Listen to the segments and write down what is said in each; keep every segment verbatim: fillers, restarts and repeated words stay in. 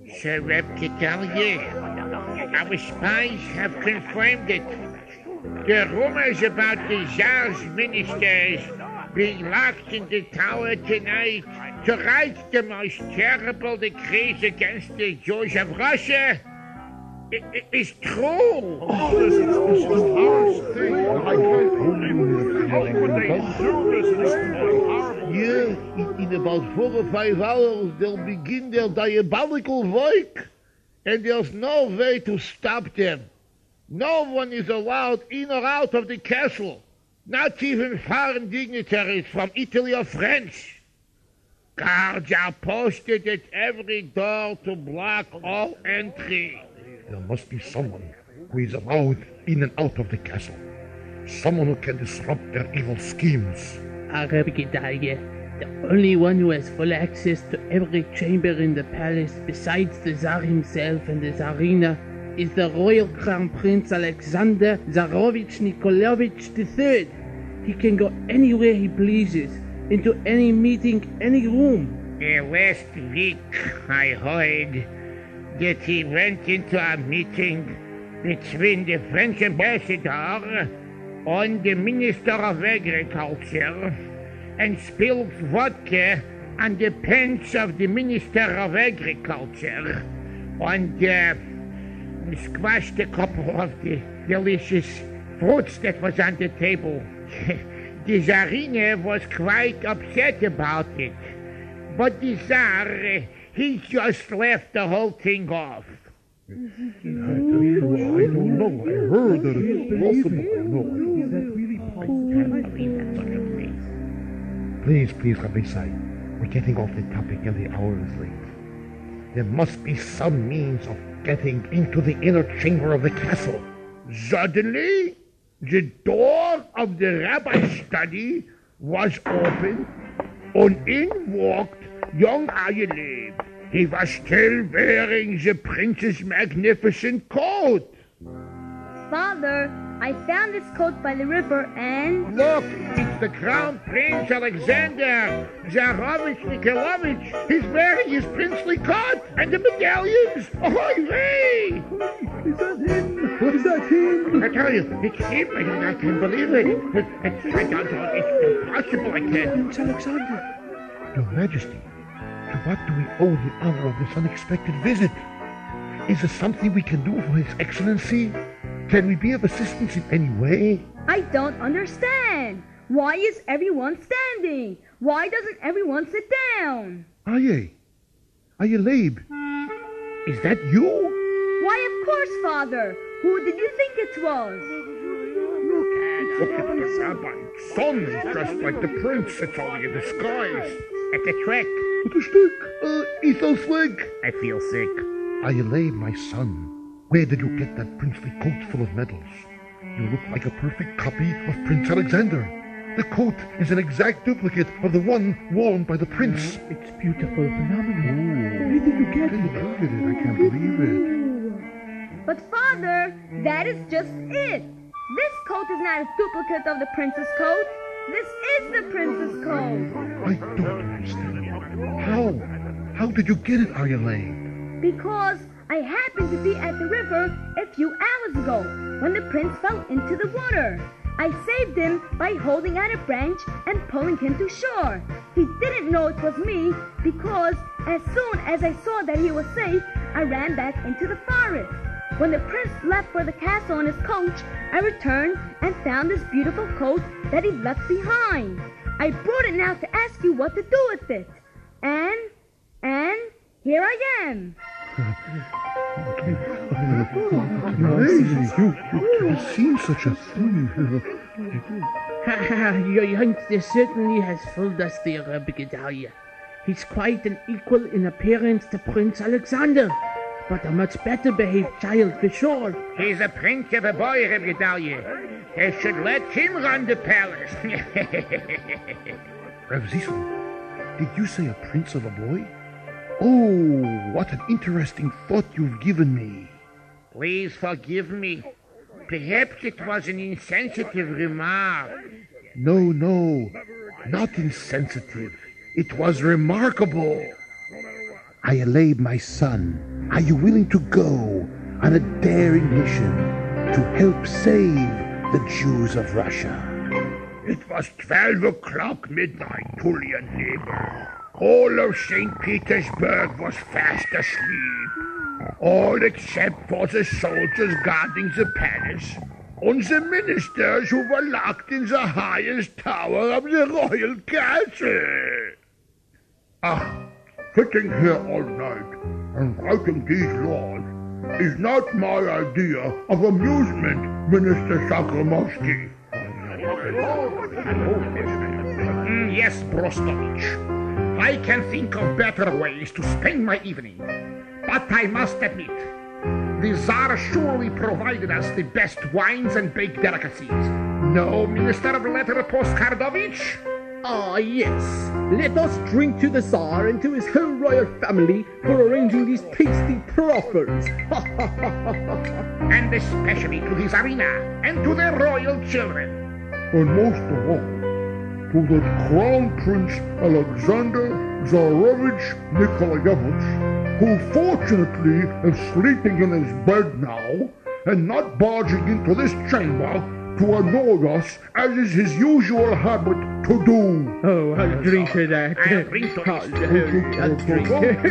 Sir Reb Gedalia, our spies have confirmed it. The rumors about the Tsar's ministers being locked in the tower tonight to write the most terrible decrees against the Jews of Russia i- i- is true. Oh, this is, this is the worst thing. I can't believe it. How could they do this? This is horrible. Yeah, in, in about four or five hours, they'll begin their diabolical work. And there's no way to stop them. No one is allowed in or out of the castle. Not even foreign dignitaries from Italy or France. Guards are posted at every door to block all entry. There must be someone who is allowed in and out of the castle. Someone who can disrupt their evil schemes. Reb Gedalia, the only one who has full access to every chamber in the palace besides the Tsar himself and the Tsarina is the Royal Crown Prince Alexander Tsarovich Nikolaevich the Third. He can go anywhere he pleases, into any meeting, any room. Uh, last week, I heard that he went into a meeting between the French ambassador and the Minister of Agriculture and spilled vodka on the pants of the Minister of Agriculture and uh, squashed a couple of the delicious fruits that was on the table. The Tsarina was quite upset about it, but the Tsar, uh, he just left the whole thing off. I don't know. I heard that it's possible. No, I can't believe that's such a place. Please, please, Rabbi Sai. We're getting off the topic and the hour is late. There must be some means of getting into the inner chamber of the castle. Suddenly, the door of the rabbi's study was open, and in walked young Ayalev. He was still wearing the prince's magnificent coat. Father, I found this coat by the river and... Look, it's the Crown Prince Alexander Tsarovich Nikolaevich. He's wearing his princely coat and the medallions. Ahoy, hey! Is that him? Is that him? I tell you, it's him. I, I can't believe it. It- It's, I don't know, it's impossible. I can't. Prince Alexander. Your Majesty, to what do we owe the honor of this unexpected visit? Is there something we can do for His Excellency? Can we be of assistance in any way? I don't understand. Why is everyone standing? Why doesn't everyone sit down? Aye, Ayaleib, is that you? Why, of course, Father. Who did you think it was? Look at the rabbi's son is dressed like the prince. It's only a disguise. At the trick. What a stick? Uh, he's so slick. I feel sick. Ayaleib, my son, where did you get that princely coat full of medals? You look like a perfect copy of Prince Alexander. The coat is an exact duplicate of the one worn by the prince. It's beautiful, phenomenal. Where did you get it? Look at it, I can't believe it. But Father, that is just it. This coat is not a duplicate of the prince's coat. This is the prince's coat. I don't understand. How? How did you get it, Ayaleib? Because I happened to be at the river a few hours ago when the prince fell into the water. I saved him by holding out a branch and pulling him to shore. He didn't know it was me because as soon as I saw that he was safe, I ran back into the forest. When the prince left for the castle on his coach, I returned and found this beautiful coat that he left behind. I brought it now to ask you what to do with it. And, and, here I am. Amazing. You, you have seen such a thing. Your youngster certainly has fooled us there, Reb Gedalia. He's quite an equal in appearance to Prince Alexander, but a much better behaved child for sure. He's a prince of a boy, Reb Gedalia. They should let him run the palace. Rav Zisman, did you say a prince of a boy? Oh, what an interesting thought you've given me. Please forgive me. Perhaps it was an insensitive remark. No, no, not insensitive. It was remarkable. Ayaleib, my son, Are you willing to go on a daring mission to help save the Jews of Russia? It was twelve o'clock midnight, Tullian Leber. All of Saint Petersburg was fast asleep. All except for the soldiers guarding the palace and the ministers who were locked in the highest tower of the royal castle. Ah, sitting here all night and writing these laws is not my idea of amusement, Minister Sakramovsky. Mm, yes, Brostovich. I can think of better ways to spend my evening. But I must admit, the Tsar surely provided us the best wines and baked delicacies. No, Minister of Letter Postkardovich? Ah, yes. Let us drink to the Tsar and to his whole royal family for arranging these tasty proffers. And especially to the Tsarina and to their royal children. And most of all, to the Crown Prince Alexander Tsarevich Nikolaevich, who fortunately is sleeping in his bed now and not barging into this chamber to annoy us, as is his usual habit to do. Oh, I'll drink to that. I'll drink to I'll, it. I'll drink.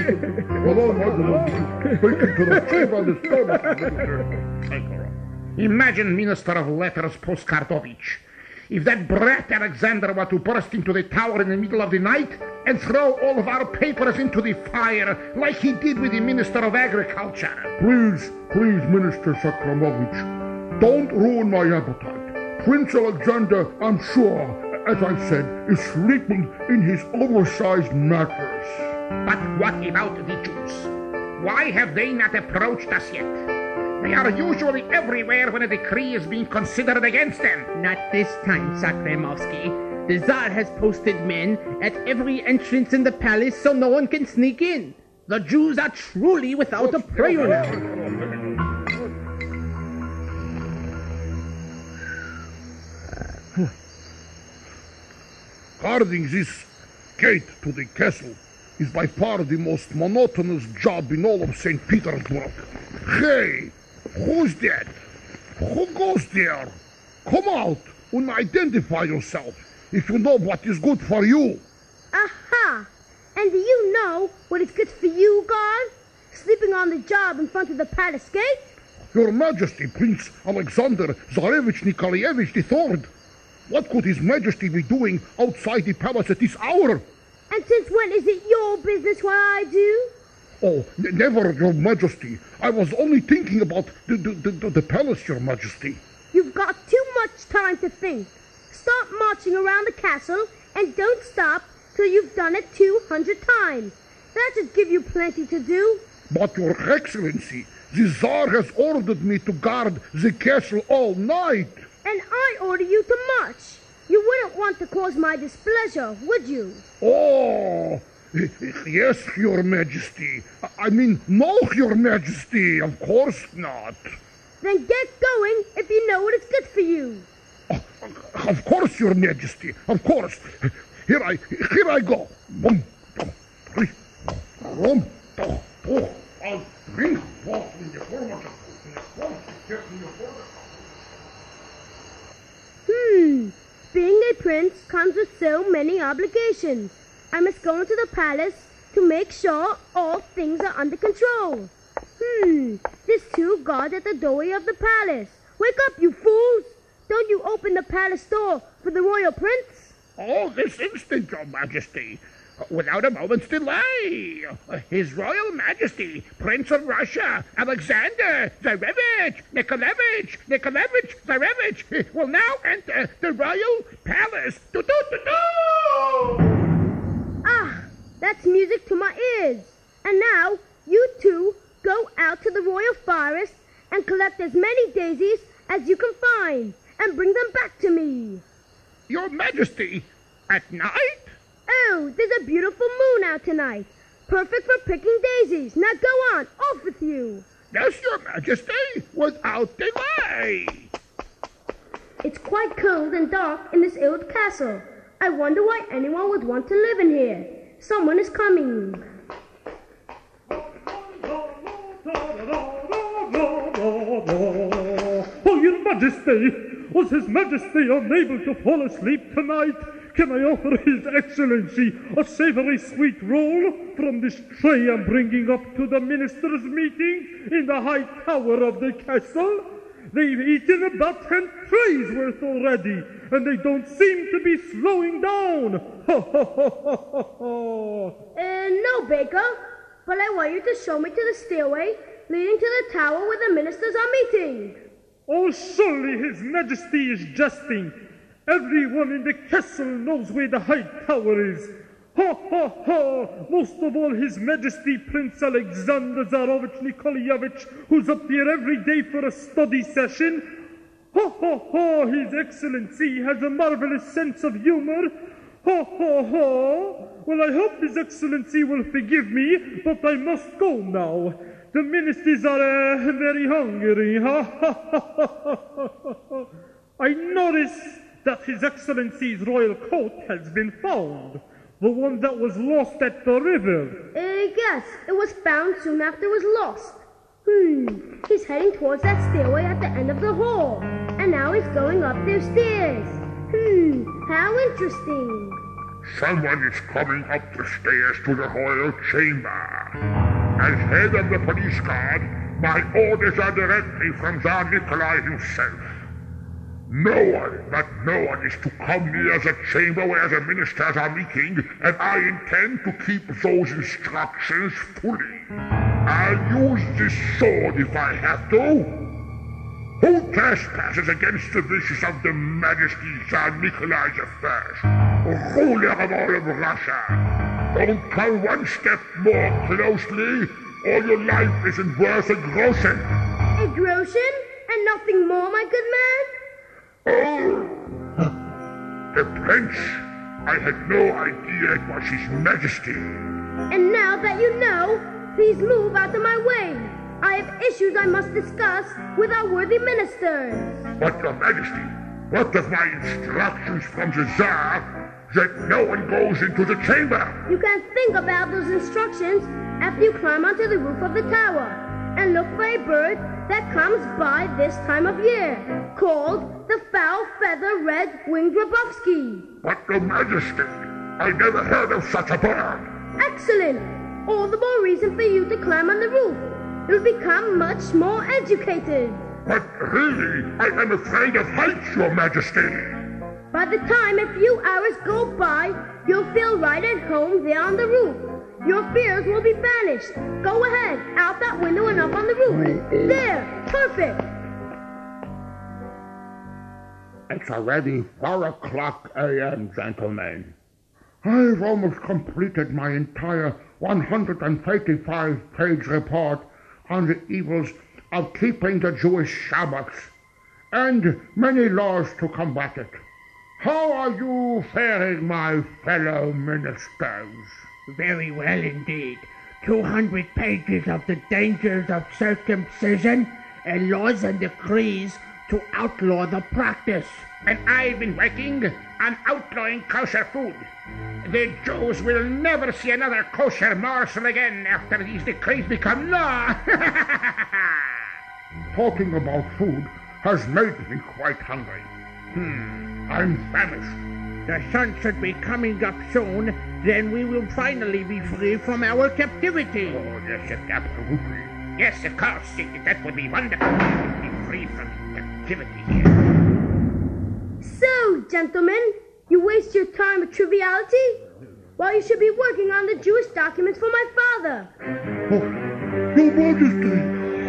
Imagine, Minister of Letters Postkardovich, if that brat Alexander were to burst into the tower in the middle of the night and throw all of our papers into the fire like he did with the Minister of Agriculture. Please, please, Minister Sakramovich, don't ruin my appetite. Prince Alexander, I'm sure, as I said, is sleeping in his oversized mattress. But what about the Jews? Why have they not approached us yet? They are usually everywhere when a decree is being considered against them. Not this time, Sakramovsky. The Tsar has posted men at every entrance in the palace so no one can sneak in. The Jews are truly without a prayer now. Guarding this gate to the castle is by far the most monotonous job in all of Saint Petersburg. Hey, who's that? Who goes there? Come out and identify yourself if you know what is good for you. Aha! And do you know what is good for you, guard? Sleeping on the job in front of the palace gate? Your Majesty, Prince Alexander Tsarevich Nikolaevich the third. What could His Majesty be doing outside the palace at this hour? And since when is it your business what I do? Oh, n- never, Your Majesty. I was only thinking about the, the, the, the palace, Your Majesty. You've got too much time to think. Start marching around the castle and don't stop till you've done it two hundred times. That should give you plenty to do. But, Your Excellency, the Tsar has ordered me to guard the castle all night. And I order you to march. You wouldn't want to cause my displeasure, would you? Oh, yes, Your Majesty. I mean, no, Your Majesty, of course not. Then get going if you know what is good for you. Oh, of course, Your Majesty, of course. Here I, here I go. One, two, three, one, two, four. I'll drink water in the form Hmm. Being a prince comes with so many obligations. I must go into the palace to make sure all things are under control. Hmm. There's two guards at the doorway of the palace. Wake up, you fools! Don't you open the palace door for the royal prince? Oh, this instant, Your Majesty. Without a moment's delay. His Royal Majesty, Prince of Russia, Alexander Tsarevich Nikolaevich Nikolaevich Tsarevich will now enter the royal palace. Do-do-do-do! Ah, that's music to my ears. And now, you two go out to the royal forest and collect as many daisies as you can find and bring them back to me. Your Majesty, at night? Oh, there's a beautiful moon out tonight. Perfect for picking daisies. Now go on, off with you. Yes, Your Majesty, without delay. It's quite cold and dark in this old castle. I wonder why anyone would want to live in here. Someone is coming. Majesty! Was His Majesty unable to fall asleep tonight? Can I offer His Excellency a savory sweet roll from this tray I'm bringing up to the ministers' meeting in the high tower of the castle? They've eaten about ten trays worth already, and they don't seem to be slowing down. Ha ha ha ha ha ha. Uh, no, Baker, but I want you to show me to the stairway leading to the tower where the ministers are meeting. Oh, surely His Majesty is jesting. Everyone in the castle knows where the high tower is. Ha ha ha! Most of all His Majesty Prince Alexander Tsarevich Nikolayevich, who's up here every day for a study session. Ha ha ha! His Excellency has a marvelous sense of humor. Ha ha ha! Well, I hope His Excellency will forgive me, but I must go now. The ministers are uh, very hungry. Ha ha ha ha ha ha! I notice that His Excellency's royal coat has been found. The one that was lost at the river. Uh, yes, it was found soon after it was lost. Hmm, he's heading towards that stairway at the end of the hall. And now he's going up their stairs. Hmm, how interesting. Someone is coming up the stairs to the royal chamber. As head of the police guard, my orders are directly from Tsar Nikolai himself. No one, but no one is to come near the chamber where the ministers are meeting, and I intend to keep those instructions fully. I'll use this sword if I have to. Who trespasses against the wishes of the Majesty Tsar Nikolai the First, ruler of all of Russia? Don't come one step more closely, or your life isn't worth a groschen. A groschen? And nothing more, my good man? Oh, the prince. I had no idea it was His Majesty. And now that you know, please move out of my way. I have issues I must discuss with our worthy ministers. But, Your Majesty, what of my instructions from the Tsar that no one goes into the chamber? You can think about those instructions after you climb onto the roof of the tower and look for a bird that comes by this time of year, called the foul-feather red-winged Grabowski. But, Your Majesty, I never heard of such a bird. Excellent! All the more reason for you to climb on the roof. You'll become much more educated. But really, I am afraid of heights, Your Majesty. By the time a few hours go by, you'll feel right at home there on the roof. Your fears will be banished. Go ahead, out that window and up on the roof. There, perfect. It's already four o'clock a m, gentlemen. I've almost completed my entire one hundred thirty-five page report on the evils of keeping the Jewish Sabbath, and many laws to combat it. How are you faring, my fellow ministers? Very well indeed. Two hundred pages of the dangers of circumcision and laws and decrees to outlaw the practice. And I've been working on outlawing kosher food. The Jews will never see another kosher morsel again after these decrees become law. Talking about food has made me quite hungry. Hmm, I'm famished. The sun should be coming up soon, then we will finally be free from our captivity. Oh, yes, absolutely. Yes, of course. That would be wonderful to be free from captivity here. So, gentlemen, you waste your time with triviality? While you should be working on the Jewish documents for my father. Oh, Your Majesty!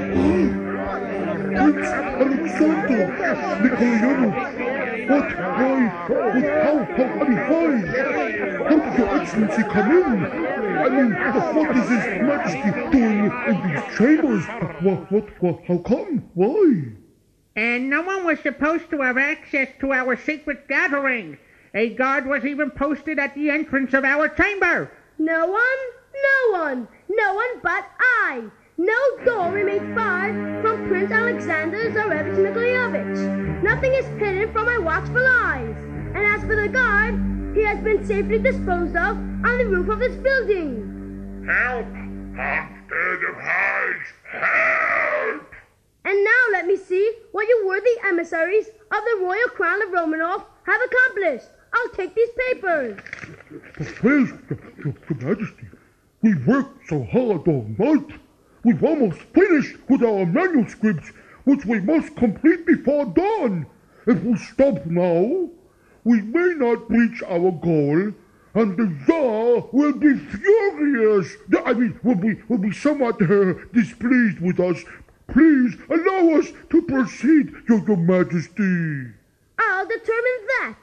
Prince Alexander Nikolayevich! What? Why? What? How? How? I mean, why? How did Your Excellency come in? I mean, what is His Majesty doing in these chambers? What? What? What? How come? Why? And no one was supposed to have access to our secret gathering. A guard was even posted at the entrance of our chamber. No one? No one. No one but I. No door remained far from Prince Alexander Tsarevich Nikolayevich. Nothing is hidden from my watchful eyes. And as for the guard, he has been safely disposed of on the roof of this building. Help! I'm scared of heights! Help! And now let me see what you the worthy emissaries of the royal crown of Romanov have accomplished. I'll take these papers. Please, Your Majesty, we worked so hard all night. We've almost finished with our manuscripts, which we must complete before dawn. If we stop now, we may not reach our goal, and the Tsar will be furious. I mean, will be, will be somewhat uh, displeased with us. Please allow us to proceed, Your, Your Majesty. I'll determine that.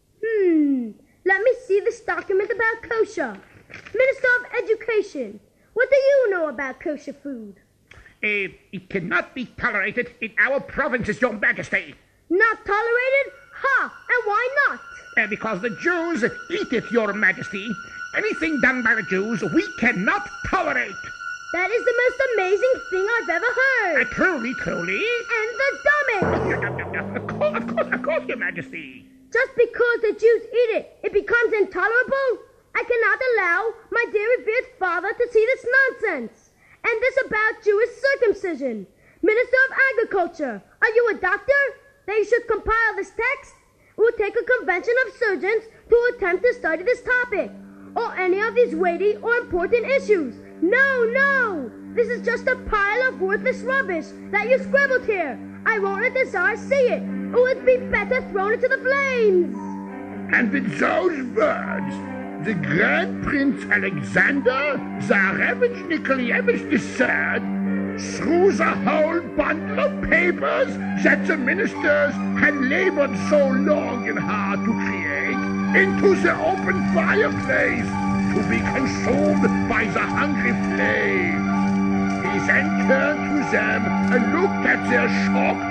Hmm, let me see this document about kosher. Minister of Education, what do you know about kosher food? Uh, it cannot be tolerated in our provinces, Your Majesty. Not tolerated? Ha! And why not? Uh, because the Jews eat it, Your Majesty. Anything done by the Jews we cannot tolerate. That is the most amazing thing I've ever heard. Uh, truly, truly. And the dumbest. Of course, of course, of course, Your Majesty. Just because the Jews eat it, it becomes intolerable? I cannot allow my dear revered father to see this nonsense. And this about Jewish circumcision. Minister of Agriculture, are you a doctor? They should compile this text. It will take a convention of surgeons to attempt to study this topic, or any of these weighty or important issues. No, no! This is just a pile of worthless rubbish that you scribbled here. I won't let the Tsar see it. It would be better thrown into the flames. And with those words, the Grand Prince Alexander Tsarevich Nikolaevich the Third threw the whole bundle of papers that the ministers had labored so long and hard to create into the open fireplace to be consumed by the hungry flames. He then turned to them and looked at their shocked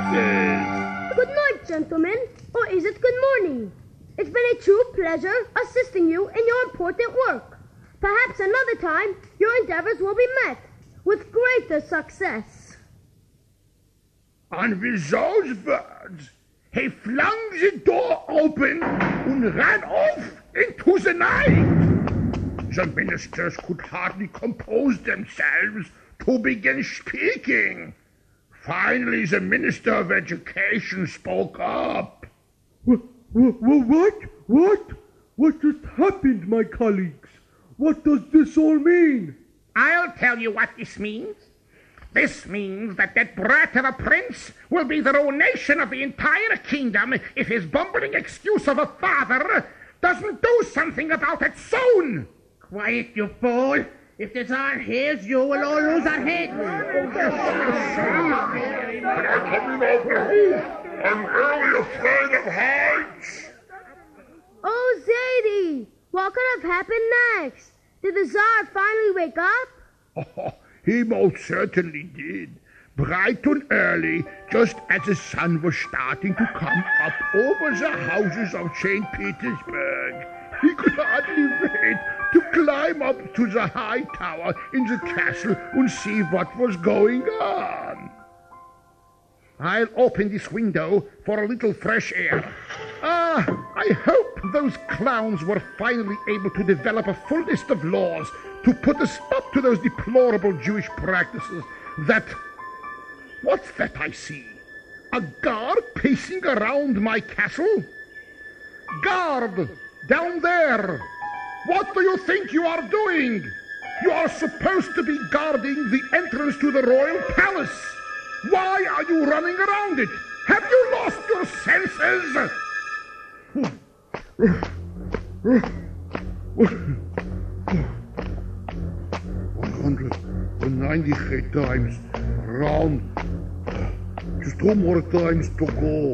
faces. Good night, gentlemen, or is it good morning? It's been a true pleasure assisting you in your important work. Perhaps another time your endeavors will be met with greater success. And with those words, he flung the door open and ran off into the night. The ministers could hardly compose themselves to begin speaking. Finally, the Minister of Education spoke up. What? What? What? What just happened, my colleagues? What does this all mean? I'll tell you what this means. This means that that brat of a prince will be the ruination of the entire kingdom if his bumbling excuse of a father doesn't do something about it soon. Quiet, you fool. If the Tsar hears you, we'll all lose our heads. Can I come in over here? I'm really afraid of heights. Oh, Zadie, what could have happened next? Did the Tsar finally wake up? Oh, he most certainly did. Bright and early, just as the sun was starting to come up over the houses of Saint Petersburg. He could hardly wait to climb up to the high tower in the castle and see what was going on. I'll open this window for a little fresh air. Ah, I hope those clowns were finally able to develop a full list of laws to put a stop to those deplorable Jewish practices that... What's that I see? A guard pacing around my castle? Guard! Down there! What do you think you are doing? You are supposed to be guarding the entrance to the royal palace. Why are you running around it? Have you lost your senses? one hundred ninety-eight times round. Just two more times to go.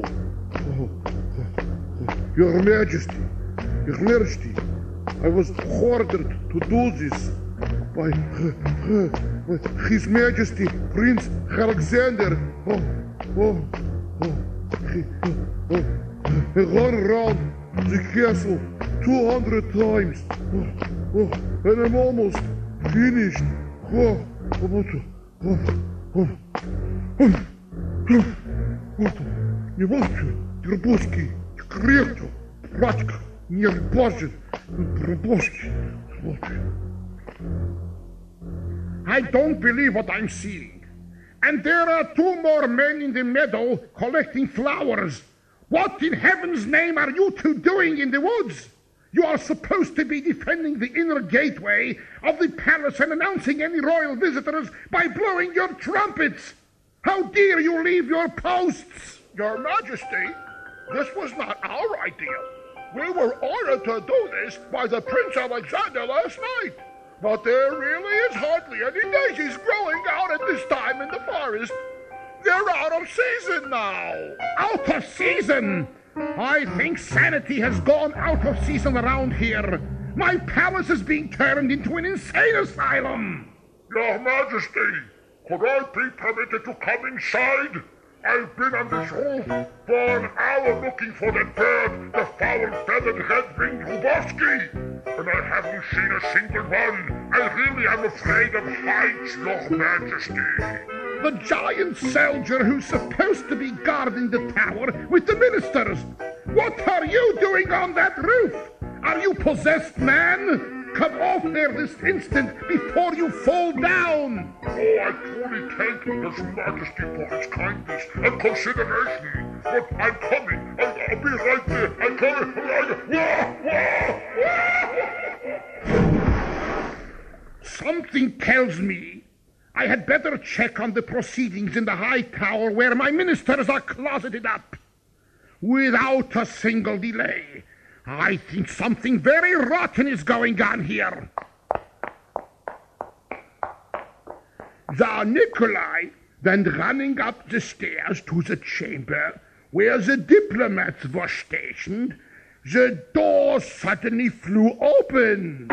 Your Majesty, Your Majesty, I was ordered to do this by uh, His Majesty Prince Alexander. Oh, oh, oh, he, oh, he run around the castle two hundred times. Oh, oh, and I'm almost finished. Oh, oh, oh, oh, oh, oh. Не волчу, Тербовский, крепко, братка, не рыбачит, Тербовский. I don't believe what I'm seeing. And there are two more men in the meadow collecting flowers. What in heaven's name are you two doing in the woods? You are supposed to be defending the inner gateway of the palace and announcing any royal visitors by blowing your trumpets. How dare you leave your posts? Your Majesty, this was not our idea. We were ordered to do this by the Prince Alexander last night. But there really is hardly any daisies growing out at this time in the forest. They're out of season now. Out of season? I think sanity has gone out of season around here. My palace is being turned into an insane asylum. Your Majesty, could I be permitted to come inside? I've been on this roof for an hour looking for that bird, the foul-feathered red-winged Rubowski, and I haven't seen a single one. I really am afraid of heights, Your Majesty. The giant soldier who's supposed to be guarding the tower with the ministers. What are you doing on that roof? Are you possessed, man? Come off there this instant before you fall down. Oh, I truly thank His Majesty for his kindness and consideration. But I'm coming. I'll, I'll be right there. I'm coming. Wah, wah, wah. Something tells me I had better check on the proceedings in the high tower where my ministers are closeted up. Without a single delay, I think something very rotten is going on here. Tsar Nikolai went running up the stairs to the chamber where the diplomats were stationed. The door suddenly flew open.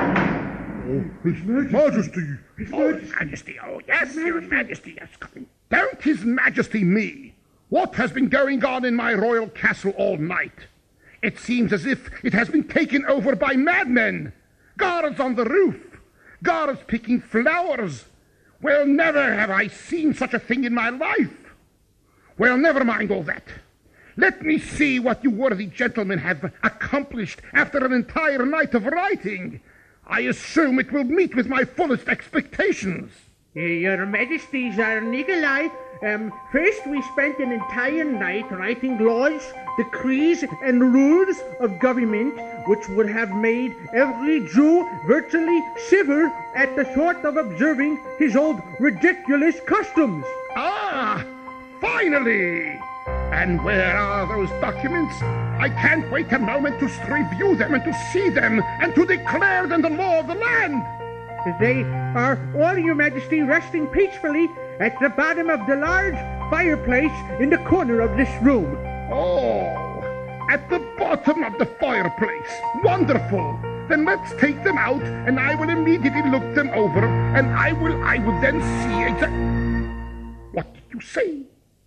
Oh, His Majesty! His Oh, Majesty! Majesty. Oh, yes, Your Majesty has come. Don't His Majesty me. What has been going on in my royal castle all night? It seems as if it has been taken over by madmen. Guards on the roof. Guards picking flowers. Well, never have I seen such a thing in my life. Well, never mind all that. Let me see what you worthy gentlemen have accomplished after an entire night of writing. I assume it will meet with my fullest expectations. Uh, Your Majesty, Tsar Nikolai, um, first we spent an entire night writing laws, decrees, and rules of government which would have made every Jew virtually shiver at the thought of observing his old ridiculous customs. Ah, finally! And where are those documents? I can't wait a moment to review them and to see them and to declare them the law of the land. They are all, Your Majesty, resting peacefully at the bottom of the large fireplace in the corner of this room. Oh, at the bottom of the fireplace. Wonderful. Then let's take them out, and I will immediately look them over, and I will, I will then see exactly... What did you say?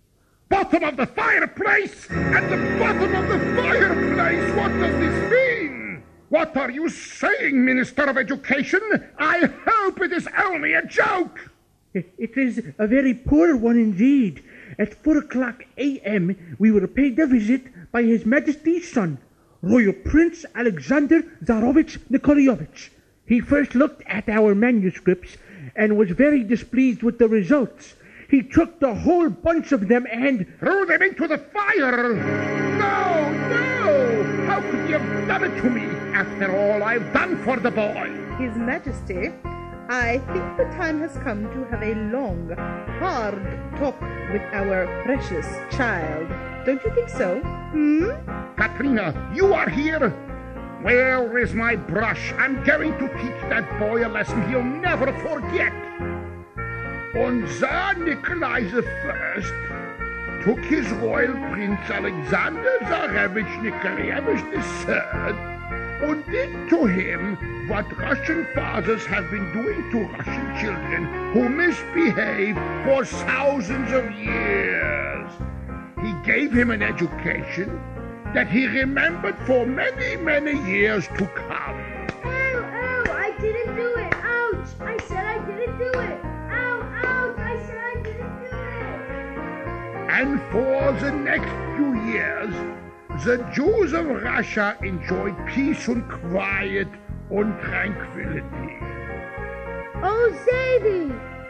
Bottom of the fireplace! At the bottom of the fireplace! What does this mean? What are you saying, Minister of Education? I hope it is only a joke! It is a very poor one indeed. At four o'clock a m we were paid a visit by His Majesty's son, Royal Prince Alexander Tsarovich Nikolayevich. He first looked at our manuscripts and was very displeased with the results. He took the whole bunch of them and threw them into the fire. No, no! How could you have done it to me after all I've done for the boy? His Majesty, I think the time has come to have a long, hard talk with our precious child. Don't you think so? Hmm? Katrina, you are here? Where is my brush? I'm going to teach that boy a lesson he'll never forget. Und Tsar Nikolai the First took his royal Prince Alexander Tsarevich Nikolayevich the Third and did to him what Russian fathers have been doing to Russian children who misbehave for thousands of years. He gave him an education that he remembered for many, many years to come. Ow, ow, I didn't do it. Ouch, I said I didn't do it. And for the next few years, the Jews of Russia enjoyed peace and quiet and tranquility. Oh, Zadie,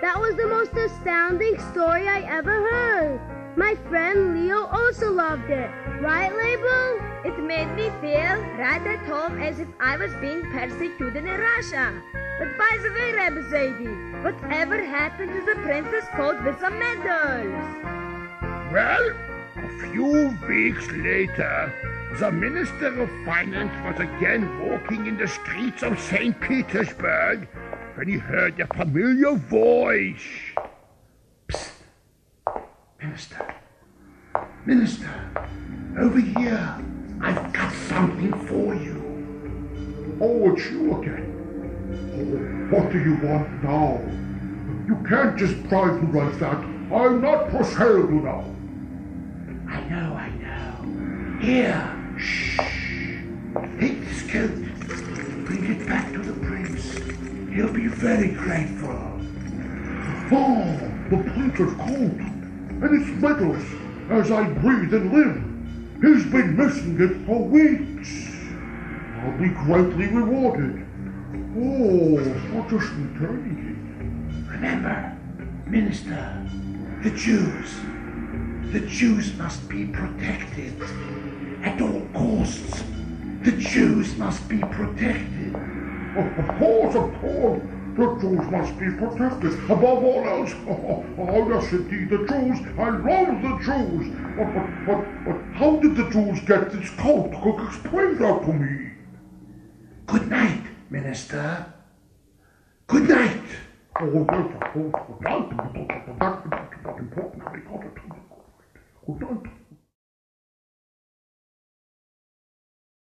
That was the most astounding story I ever heard. My friend Leo also loved it. Right, Label? It made me feel right at home as if I was being persecuted in Russia. But by the way, Rebbe Zadie, whatever happened to the princess coat with the medals? Well, a few weeks later, the Minister of Finance was again walking in the streets of Saint Petersburg when he heard a familiar voice. Psst! Minister! Minister! Over here! I've got something for you. Oh, it's you again. Oh, what do you want now? You can't just bribe me like that. I'm not for sale, you know. I know, I know. Here! Shh! Take this coat. Bring it back to the prince. He'll be very grateful. Oh, the prince's coat. And its medals, as I breathe and live. He's been missing it for weeks. I'll be greatly rewarded. Oh, for just eternity. Remember, Minister, the Jews. The Jews must be protected. At all costs. The Jews must be protected. Oh, of course, of course. The Jews must be protected. Above all else. Oh, oh yes, indeed, the Jews. I love the Jews. But, but, but, but how did the Jews get this coat? Explain that to me. Good night, Minister. Good night. Oh, yes, of course. Good night. That's not important. Good night.